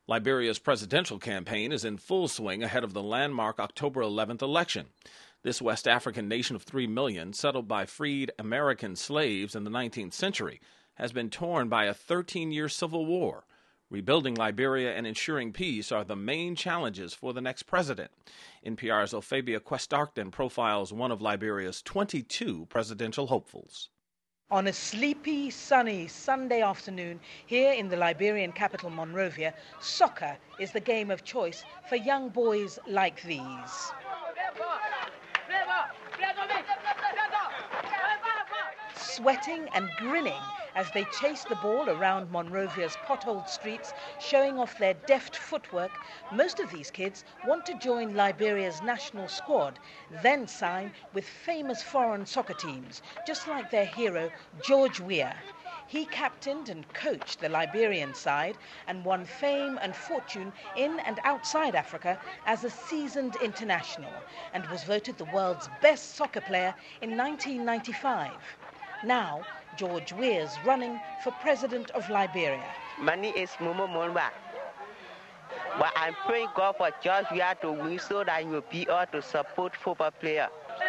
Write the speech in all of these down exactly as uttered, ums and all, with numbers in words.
Liberia's presidential campaign is in full swing ahead of the landmark October eleventh election. This West African nation of three million, settled by freed American slaves in the nineteenth century, has been torn by a thirteen-year civil war. Rebuilding Liberia and ensuring peace are the main challenges for the next president. N P R's Ophabia Questarkton profiles one of Liberia's twenty-two presidential hopefuls. On a sleepy, sunny Sunday afternoon here in the Liberian capital Monrovia, soccer is the game of choice for young boys like these. Sweating and grinning as they chase the ball around Monrovia's potholed streets, showing off their deft footwork, most of these kids want to join Liberia's national squad, then sign with famous foreign soccer teams, just like their hero, George Weah. He captained and coached the Liberian side and won fame and fortune in and outside Africa as a seasoned international, and was voted the world's best soccer player in nineteen ninety-five. Now, George Weah's running for president of Liberia. My name is Momo Monba, but I'm praying God for George Weah to win so that he will be able to support football players.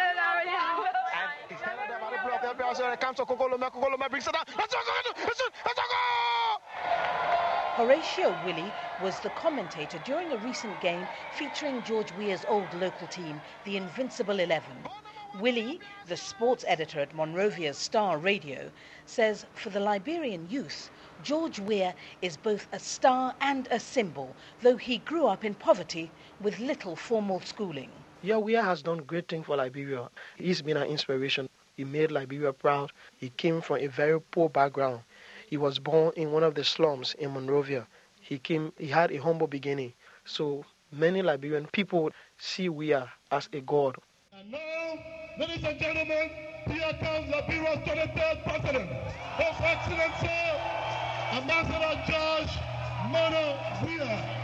Horatio Willie was the commentator during a recent game featuring George Weah's old local team, the Invincible Eleven. Willie, the sports editor at Monrovia's Star Radio, says for the Liberian youth, George Weah is both a star and a symbol, though he grew up in poverty with little formal schooling. Yeah, Weah has done great things for Liberia. He's been an inspiration. He made Liberia proud. He came from a very poor background. He was born in one of the slums in Monrovia. He came. He had a humble beginning. So many Liberian people see Weah as a god. And now, ladies and gentlemen, here comes Liberia's twenty-third president, His Excellency, Ambassador George Mono Weah.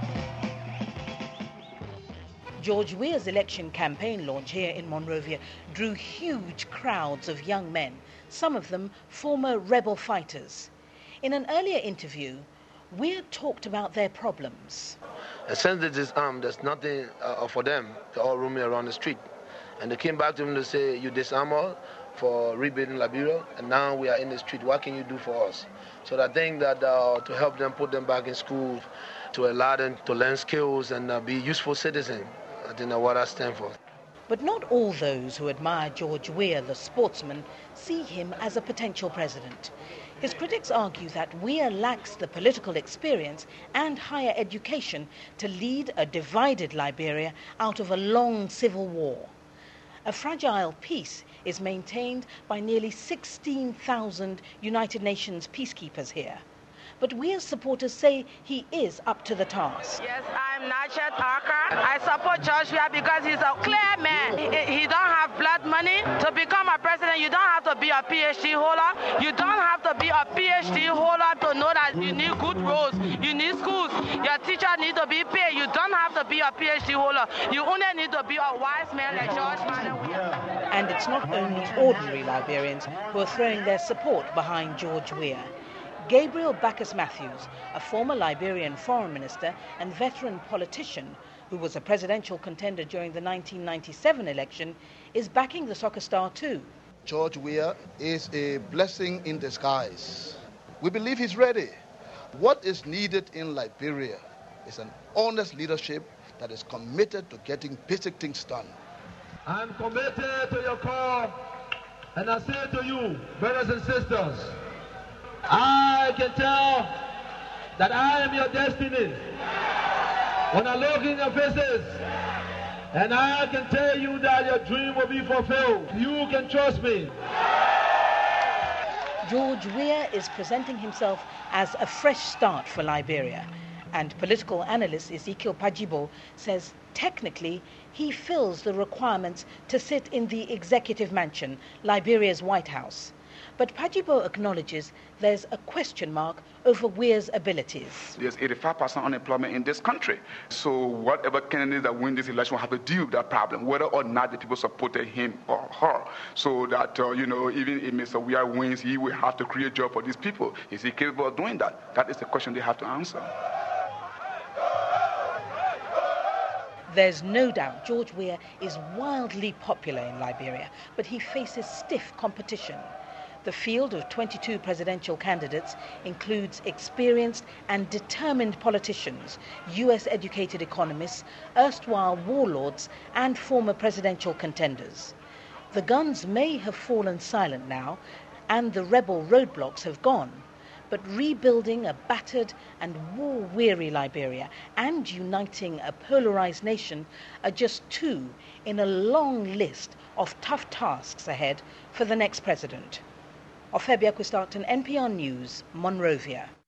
George Weah's election campaign launch here in Monrovia drew huge crowds of young men, some of them former rebel fighters. In an earlier interview, Weah talked about their problems. Since they disarmed, there's nothing uh, for them. They're all roaming around the street. And they came back to him to say, you disarm all for rebuilding Liberia, and now we are in the street. What can you do for us? So I think that uh, to help them, put them back in school, to allow them to learn skills and uh, be useful citizens, I think that's what I stand for. But not all those who admire George Weah, the sportsman, see him as a potential president. His critics argue that Weah lacks the political experience and higher education to lead a divided Liberia out of a long civil war. A fragile peace is maintained by nearly sixteen thousand United Nations peacekeepers here. But Weah's supporters say he is up to the task. Yes, I'm Nachet Archer. I support George Weah because he's a clear man. He, he don't have blood money. To become a president, you don't have to be a P H D holder. You don't have to be a P H D holder to know that you need good roads. You need schools. Your teacher need to be paid. You don't have to be a P H D holder. You only need to be a wise man like George Weah. And it's not only ordinary Liberians who are throwing their support behind George Weah. Gabriel Bacchus Matthews, a former Liberian foreign minister and veteran politician who was a presidential contender during the nineteen ninety-seven election, is backing the soccer star too. George Weah is a blessing in disguise. We believe he's ready. What is needed in Liberia is an honest leadership that is committed to getting basic things done. I'm committed to your call, and I say to you, brothers and sisters, I can tell that I am your destiny when I look in your faces, and I can tell you that your dream will be fulfilled. You can trust me. George Weah is presenting himself as a fresh start for Liberia, and political analyst Ezekiel Pajibo says technically he fills the requirements to sit in the executive mansion, Liberia's White House. But Pajibo acknowledges there's a question mark over Weah's abilities. There's eighty-five percent unemployment in this country. So whatever candidate that win this election will have to deal with that problem, whether or not the people supported him or her. So that, uh, you know, even if Mister Weah wins, he will have to create a job for these people. Is he capable of doing that? That is the question they have to answer. There's no doubt George Weah is wildly popular in Liberia, but he faces stiff competition. The field of twenty-two presidential candidates includes experienced and determined politicians, U S educated economists, erstwhile warlords, and former presidential contenders. The guns may have fallen silent now, and the rebel roadblocks have gone, but rebuilding a battered and war-weary Liberia and uniting a polarized nation are just two in a long list of tough tasks ahead for the next president. Ofebia Quistarton, N P R News, Monrovia.